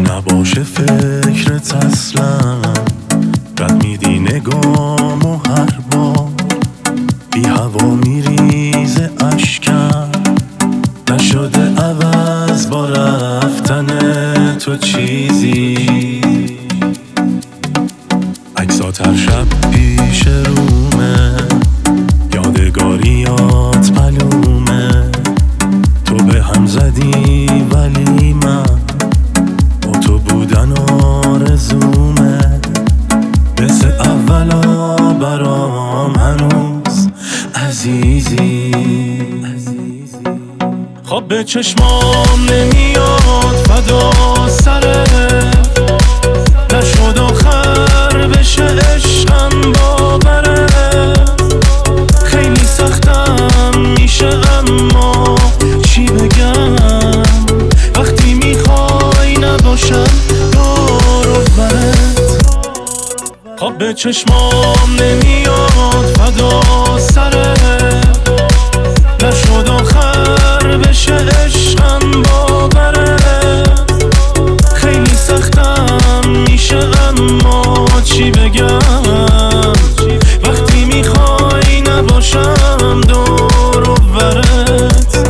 نباشه فکرت اصلا، رد میدی نگامو هر بار، بی هوا میریزه اشکم، نشده عوض با رفتن تو چیزی. عکسات هر شب پیش رومه، یادگاریات معلومه، تو به هم زدی ولی من با تو بودن آرزومه، مثل اولا برام هنوز عزیزی. خواب به چشمام نمیاد فدا سره، نشد آخر بشه عشقم باوره، خیلی سختم میشه اما چی بگم، وقتی میخوای نباشم دور و برت. خواب به چشمام نمیاد فدا سره، نشد آخر بشه عشقم باوره، خیلی سختم میشه اما چی بگم، وقتی میخوای نباشم دور و برت.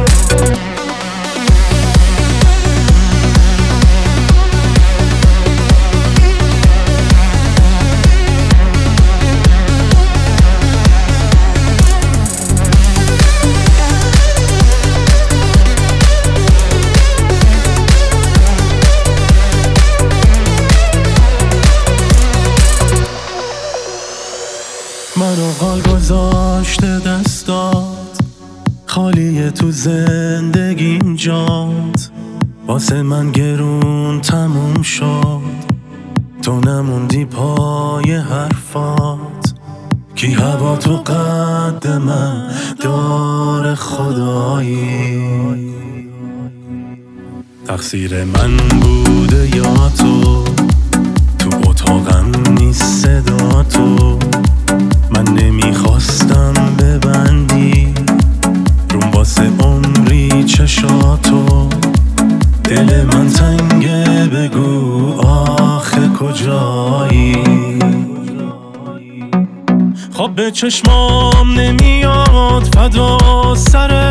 منو حال گذاشته دستات، خالیه تو زندگیم جات، واسه من گرون تموم شد، تو نموندی پای حرفات، کی هوا تو قد من دار خدایی، تقصیر من بوده یا تو اتاقم نیست صدا تو، من نمیخواستم ببندی روم واسه عمری چشاتو، دل من تنگه بگو آخه کجایی. خواب به چشمام نمیاد فدا سره،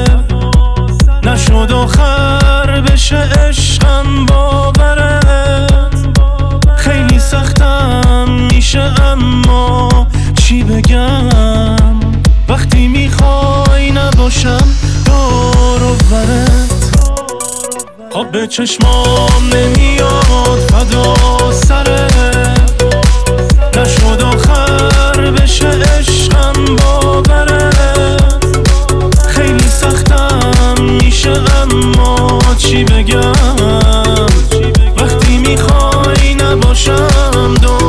نشد آخر بشه عشقم باوره، خیلی سختم میشه اما چی بگم، وقتی میخوای نباشم دور و برت. خواب به چشمام نمیاد فدا سره، نشد آخر بشه عشقم باوره، خیلی سختم میشه اما چی بگم، وقتی میخوای نباشم دور